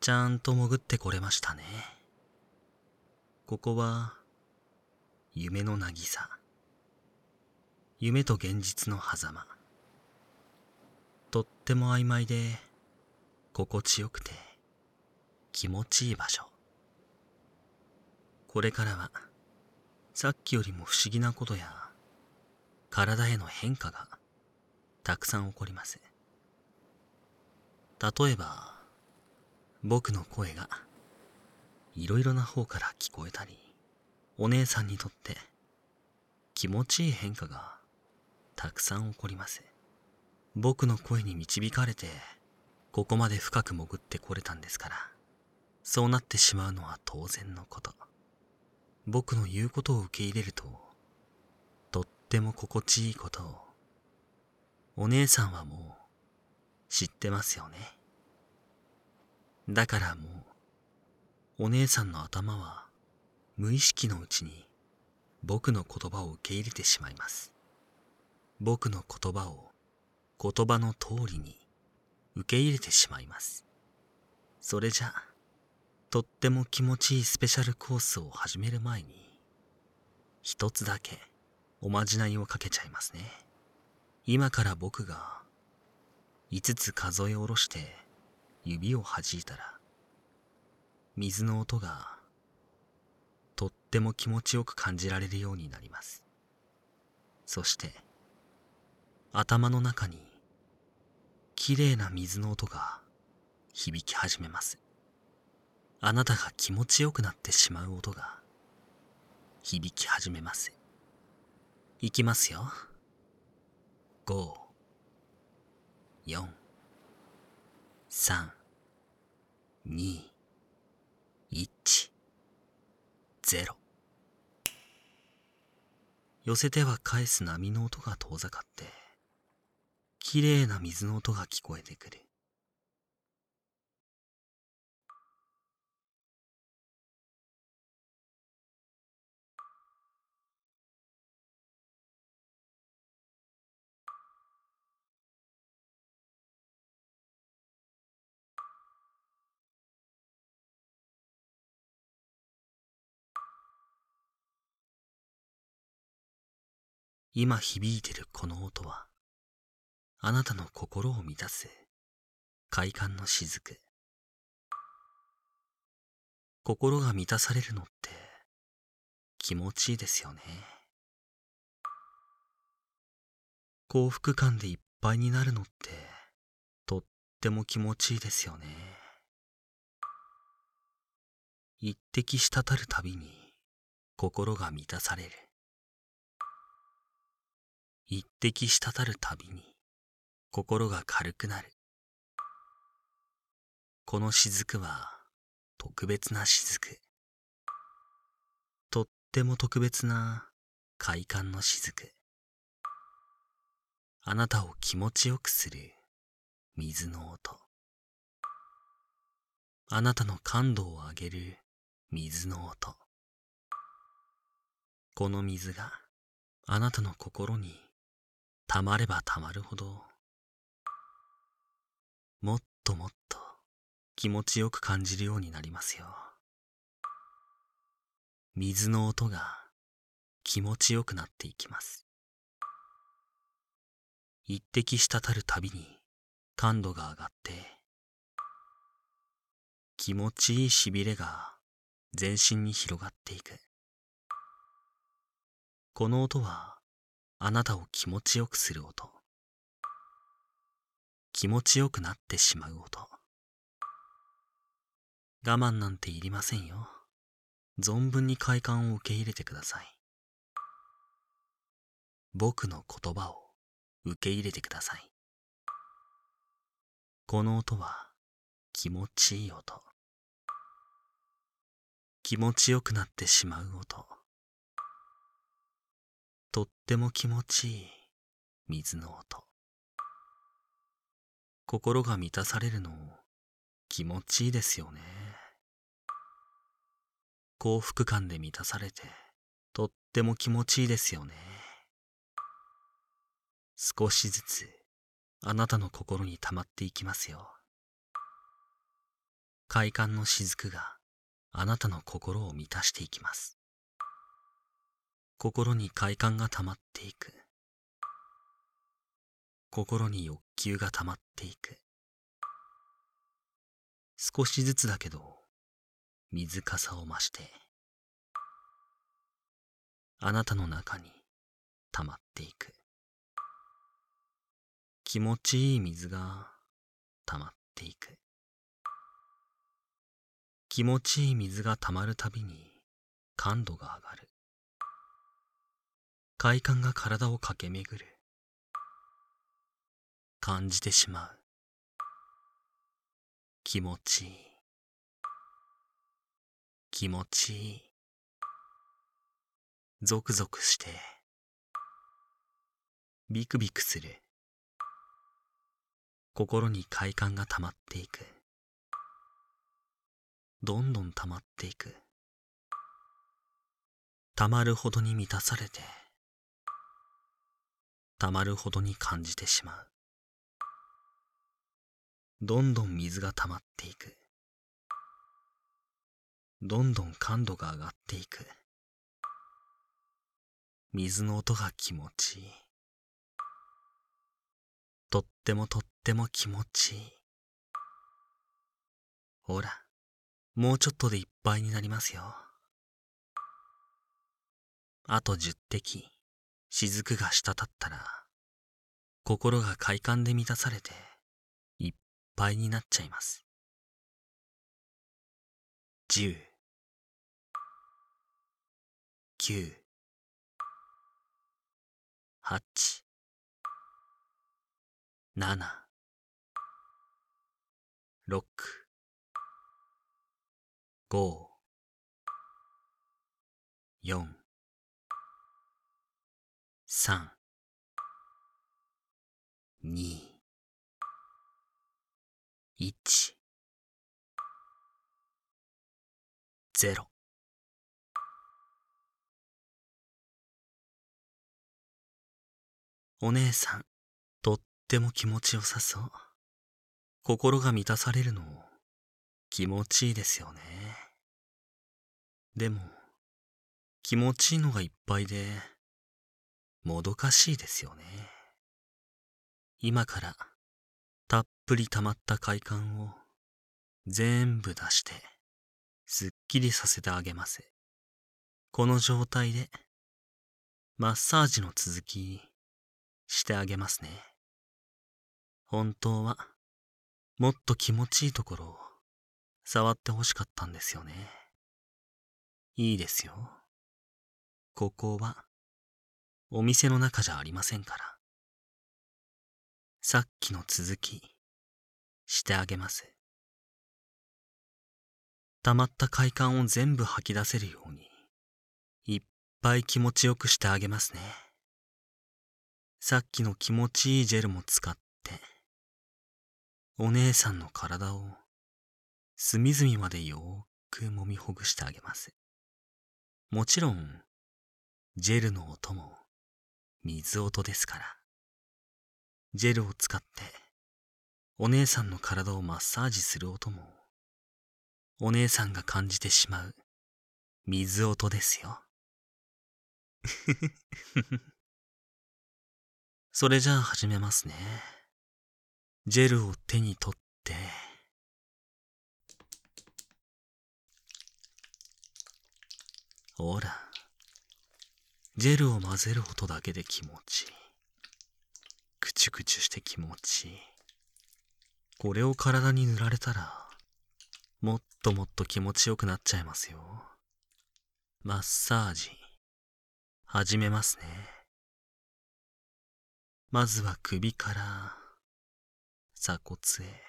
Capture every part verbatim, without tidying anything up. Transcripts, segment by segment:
ちゃんと潜ってこれましたね。ここは夢の渚、夢と現実の狭間。とっても曖昧で心地よくて気持ちいい場所。これからはさっきよりも不思議なことや体への変化がたくさん起こります。例えば僕の声がいろいろな方から聞こえたり、お姉さんにとって気持ちいい変化がたくさん起こります。僕の声に導かれてここまで深く潜ってこれたんですから、そうなってしまうのは当然のこと。僕の言うことを受け入れるととっても心地いいことをお姉さんはもう知ってますよね。だからもうお姉さんの頭は無意識のうちに僕の言葉を受け入れてしまいます。僕の言葉を言葉の通りに受け入れてしまいます。それじゃとっても気持ちいいスペシャルコースを始める前に一つだけおまじないをかけちゃいますね。今から僕が五つ数え下ろして指を弾いたら水の音がとっても気持ちよく感じられるようになります。そして頭の中にきれいな水の音が響き始めます。あなたが気持ちよくなってしまう音が響き始めます。いきますよ。ご、よん、さん、に、いち、ゼロ。寄せては返す波の音が遠ざかってきれいな水の音が聞こえてくる。今響いてるこの音はあなたの心を満たす快感の雫。心が満たされるのって気持ちいいですよね。幸福感でいっぱいになるのってとっても気持ちいいですよね。一滴滴るたびに心が満たされる。一滴滴るたびに心が軽くなる。この雫は特別な雫。とっても特別な快感の雫。あなたを気持ちよくする水の音。あなたの感度を上げる水の音。この水があなたの心にたまればたまるほどもっともっと気持ちよく感じるようになりますよ。水の音が気持ちよくなっていきます。一滴滴るたびに感度が上がって気持ちいいしびれが全身に広がっていく。この音はあなたを気持ちよくする音。気持ちよくなってしまう音。我慢なんていりませんよ。存分に快感を受け入れてください。僕の言葉を受け入れてください。この音は気持ちいい音。気持ちよくなってしまう音。とっても気持ちいい水の音。心が満たされるの気持ちいいですよね。幸福感で満たされてとっても気持ちいいですよね。少しずつあなたの心に溜まっていきますよ。 快感の雫があなたの心を満たしていきます。心に快感が溜まっていく。心に欲求が溜まっていく。少しずつだけど水かさを増してあなたの中に溜まっていく。気持ちいい水が溜まっていく。気持ちいい水が溜まるたびに感度が上がる。快感が体を駆け巡る。感じてしまう。気持ちいい。気持ちいい。ゾクゾクしてビクビクする。心に快感が溜まっていく。どんどん溜まっていく。溜まるほどに満たされて、溜まるほどに感じてしまう。どんどん水が溜まっていく。どんどん感度が上がっていく。水の音が気持ちいい。とってもとっても気持ちいい。ほら、もうちょっとでいっぱいになりますよ。あとじゅってき、雫が滴ったら、心が快感で満たされて、いっぱいになっちゃいます。じゅう、きゅう、はち、なな、ろく、ご、よん、さん、に、いち、ゼロ。お姉さん、とっても気持ちよさそう。心が満たされるの気持ちいいですよね。でも、気持ちいいのがいっぱいで、もどかしいですよね。今から、たっぷり溜まった快感を、全部出して、すっきりさせてあげます。この状態で、マッサージの続き、してあげますね。本当は、もっと気持ちいいところを、触ってほしかったんですよね。いいですよ。ここは、お店の中じゃありませんから。さっきの続き、してあげます。溜まった快感を全部吐き出せるように、いっぱい気持ちよくしてあげますね。さっきの気持ちいいジェルも使って、お姉さんの体を隅々までよーく揉みほぐしてあげます。もちろん、ジェルの音も水音ですから。ジェルを使って、お姉さんの体をマッサージする音も、お姉さんが感じてしまう水音ですよ。それじゃあ始めますね。ジェルを手に取って、ほら、ジェルを混ぜる音だけで気持ちいい。くちゅくちゅして気持ちいい。これを体に塗られたら、もっともっと気持ちよくなっちゃいますよ。マッサージ、始めますね。まずは首から鎖骨へ。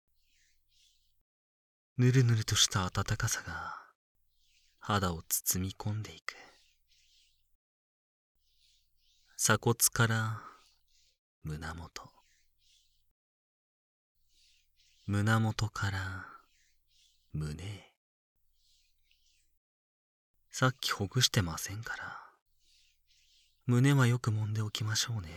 ぬるぬるとした温かさが肌を包み込んでいく。鎖骨から胸元。胸元から胸へ。さっきほぐしてませんから、胸はよく揉んでおきましょうね。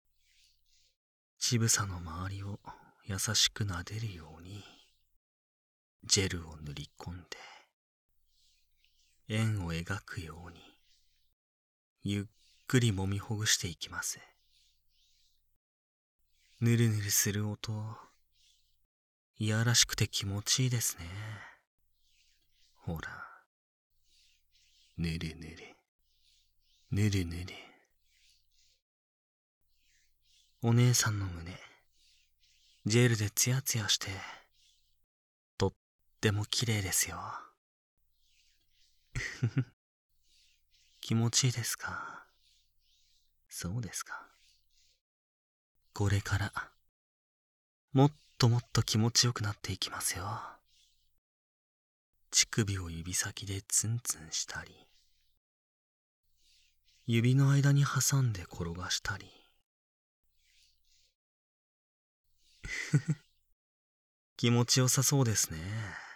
乳房の周りを優しく撫でるように。 ジェルを塗り込んで、円を描くように、ゆっくり揉みほぐしていきます。ぬるぬるする音、いやらしくて気持ちいいですね。ほら、ぬるぬる、ぬるぬる。お姉さんの胸、ジェルでツヤツヤして、とっても綺麗ですよ。気持ちいいですか？そうですか。これから、もっともっと気持ちよくなっていきますよ。乳首を指先でツンツンしたり、指の間に挟んで転がしたり。気持ちよさそうですね。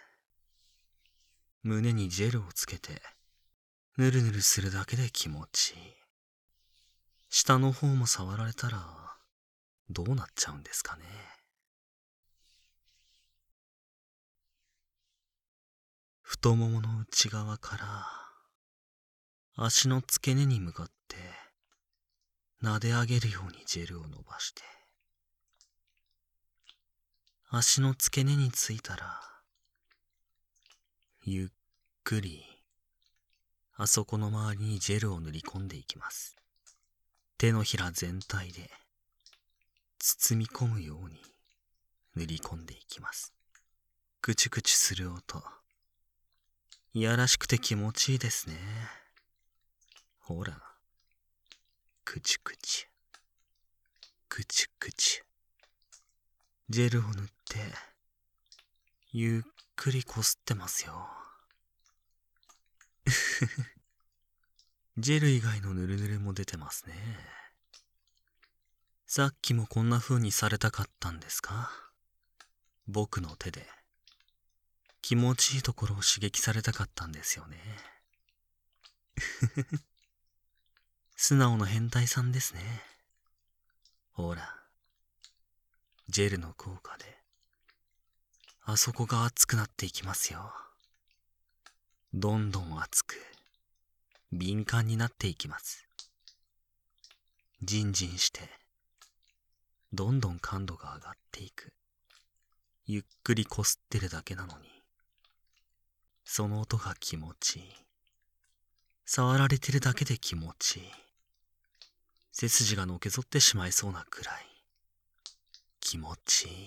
胸にジェルをつけて、ぬるぬるするだけで気持ちいい。下の方も触られたら、どうなっちゃうんですかね。太ももの内側から、足の付け根に向かって、撫で上げるようにジェルを伸ばして、足の付け根についたら、ゆっくり、あそこの周りにジェルを塗り込んでいきます。手のひら全体で、包み込むように塗り込んでいきます。ぐちゅぐちゅする音、いやらしくて気持ちいいですね。ほら、ぐちゅぐちゅ、ぐちゅぐちゅ。ジェルを塗って、ゆっくりこすってますよ。ジェル以外のヌルヌルも出てますね。さっきもこんな風にされたかったんですか？僕の手で気持ちいいところを刺激されたかったんですよね。素直な変態さんですね。ほら、ジェルの効果であそこが熱くなっていきますよ。どんどん熱く敏感になっていきます。ジンジンしてどんどん感度が上がっていく。ゆっくりこすってるだけなのに、その音が気持ちいい。触られてるだけで気持ちいい。背筋がのけぞってしまいそうなくらい気持ちいい。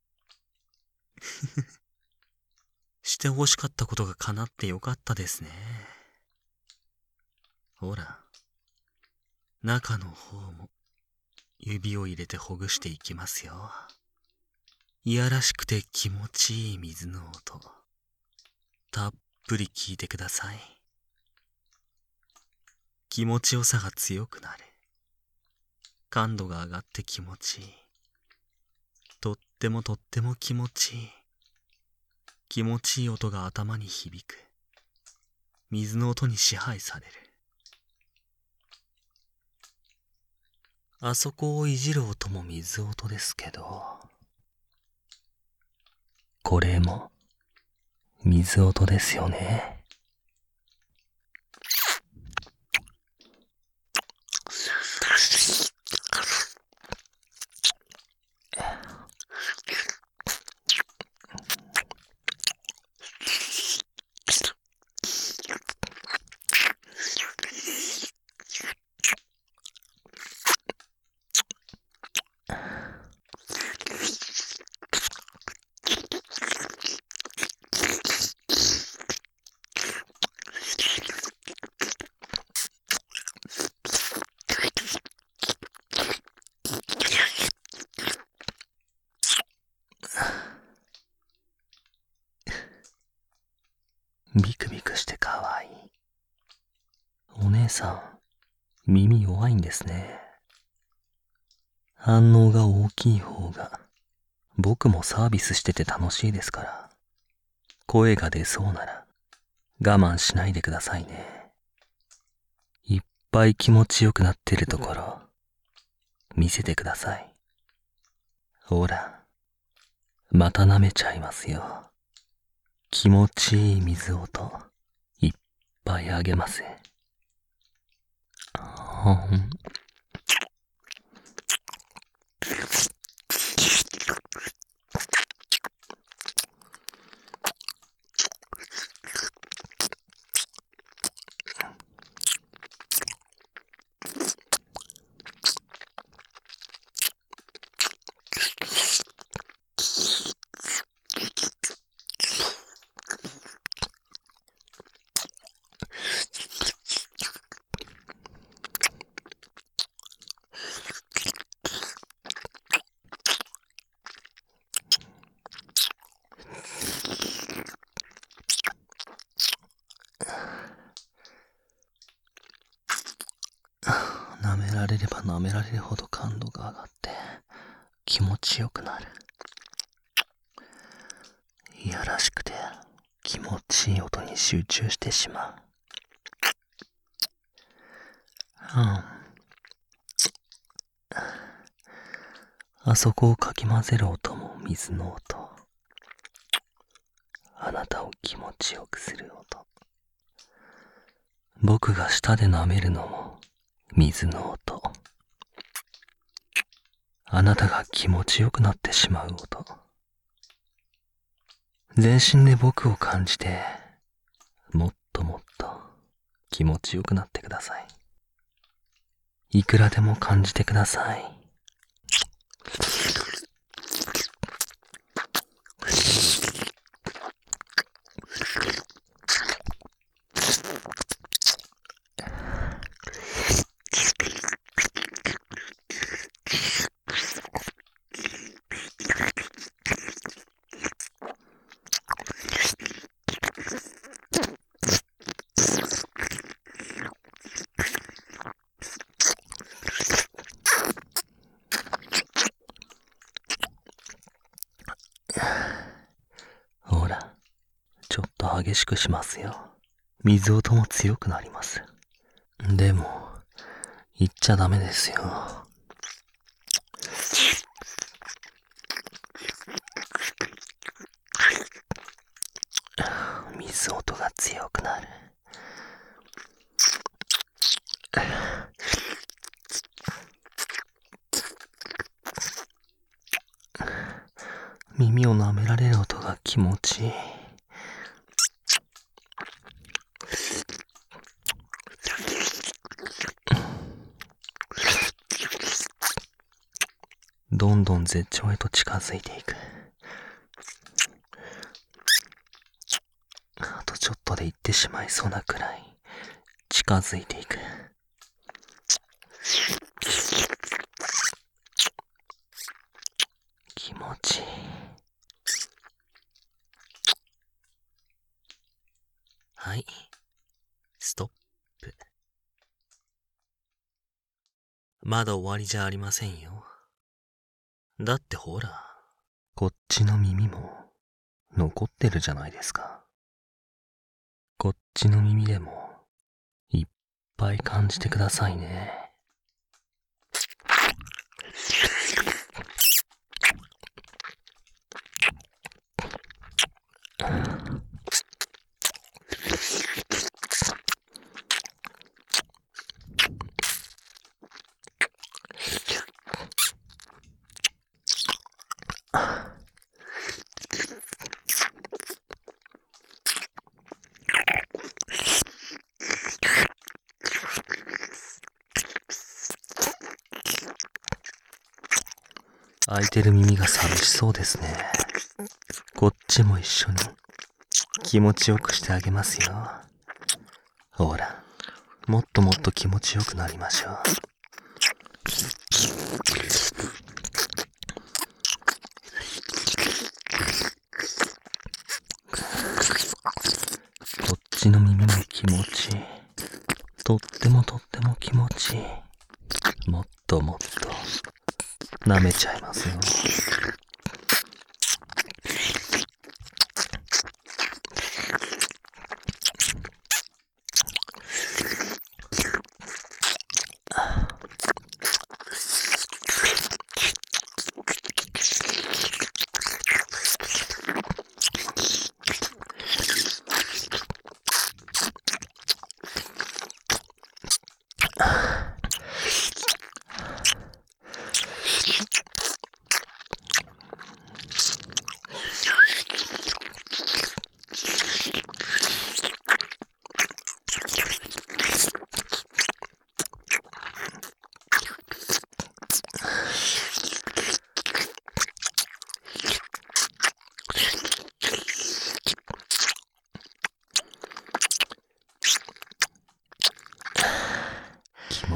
して欲しかったことが叶ってよかったですね。ほら、中の方も指を入れてほぐしていきますよ。いやらしくて気持ちいい水の音、たっぷり聞いてください。気持ちよさが強くなる。感度が上がって気持ちいい。とってもとっても気持ちいい。気持ちいい音が頭に響く。水の音に支配される。あそこをいじる音も水音ですけど、これも水音ですよね。ビクビクしてかわいい。お姉さん、耳弱いんですね。反応が大きい方が、僕もサービスしてて楽しいですから。声が出そうなら、我慢しないでくださいね。いっぱい気持ちよくなってるところ、見せてください。ほら、また舐めちゃいますよ。 気持ちいい水音いっぱいあげます。ほん舐められれば舐められるほど感度が上がって気持ちよくなる。いやらしくて気持ちいい音に集中してしまう。うん。あそこをかき混ぜる音も水の音。あなたを気持ちよくする音。僕が舌で舐めるのも水の音。あなたが気持ちよくなってしまう音。全身で僕を感じて、もっともっと気持ちよくなってください。いくらでも感じてください。ほら、ちょっと激しくしますよ。水音も強くなります。でも、言っちゃダメですよ。水音が強くなる。耳を舐められる音が気持ちいい。どんどん絶頂へと近づいていく。あとちょっとで行ってしまいそうなくらい近づいていく。気持ちいい。はい、ストップ。まだ終わりじゃありませんよ。だってほら、こっちの耳も残ってるじゃないですか。こっちの耳でもいっぱい感じてくださいね。開いてる耳が寂しそうですね。こっちも一緒に気持ちよくしてあげますよ。ほら、もっともっと気持ちよくなりましょう。こっちの耳も気持ちいい。とってもとっても気持ちいい。もっともっと舐めちゃいますよ。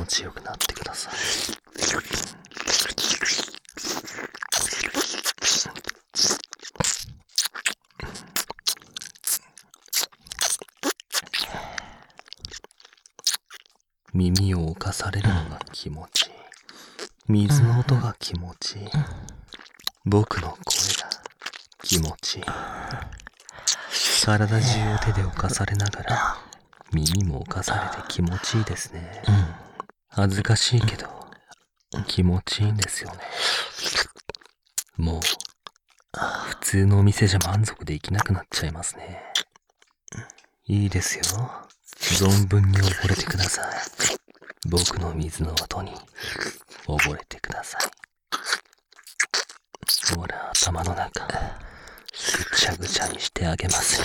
ちよくなってください。耳を侵されるのが気持ちいい。水の音が気持ちいい。僕の声が気持ちいい。体中を手で侵されながら耳も侵されて気持ちいいですね。恥ずかしいけど気持ちいいんですよね。もう普通のお店じゃ満足できなくなっちゃいますね。いいですよ。存分に溺れてください。僕の水の音に溺れてください。ほら、頭の中ぐちゃぐちゃにしてあげますよ。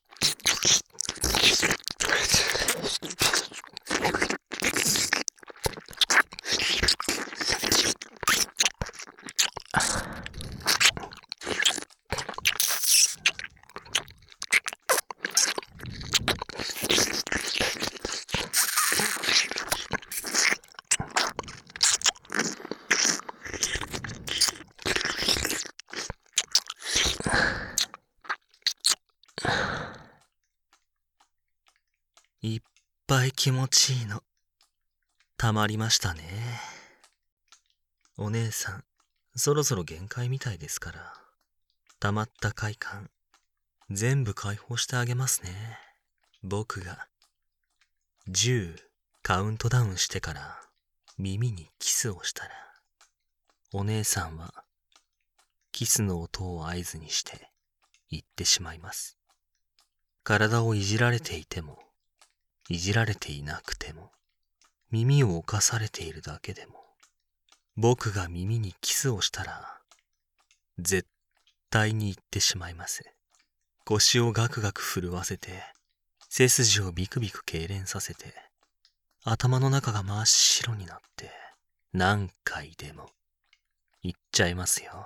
いっぱい気持ちいいのたまりましたね。お姉さん、そろそろ限界みたいですから、たまった快感全部解放してあげますね。僕がじゅうカウントダウンしてから耳にキスをしたら、お姉さんはキスの音を合図にして言ってしまいます。体をいじられていてもいじられていなくても、耳を侵されているだけでも、僕が耳にキスをしたら絶対に言ってしまいます。腰をガクガク震わせて、背筋をビクビク痙攣させて、頭の中が真っ白になって、何回でも言っちゃいますよ。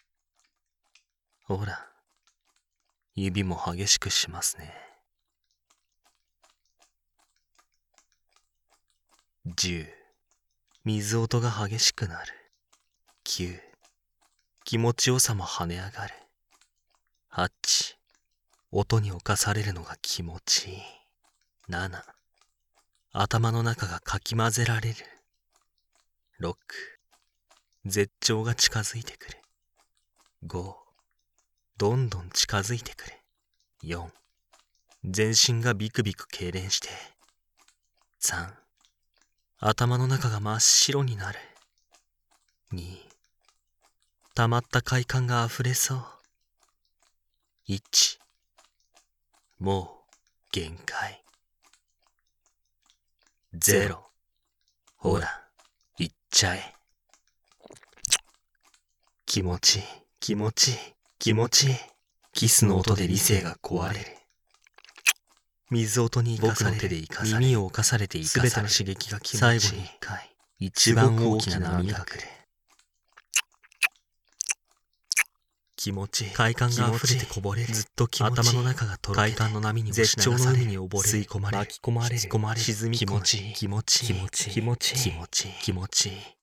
ほら、指も激しくしますね。じゅう、水音が激しくなる。きゅう、気持ちよさも跳ね上がる。はち、音に侵されるのが気持ちいい。なな、頭の中がかき混ぜられる。ろく、絶頂が近づいてくる。ご、どんどん近づいてくる。よん、全身がビクビク痙攣して。さん、頭の中が真っ白になる。に、溜まった快感があふれそう。いち、もう限界。ゼロ、ほら、行っちゃえ。気持ちいい、気持ちいい、気持ちいい。キスの音で理性が壊れる。水音に生かされ、僕の手で生かされ、耳を侵されて生かされ、すべての刺激が気持ちいい。最後に一回、一番大きな波が来る。気持ちいい。快感が溢れてこぼれる。ずっと気持ちいい。頭の中がとろけて、快感の波に絶頂の海に溺れる。吸い込まれる。巻き込まれる。沈み込まれる。気持ちいい。気持ちいい。気持ちいい。気持ちいい。気持ちいい。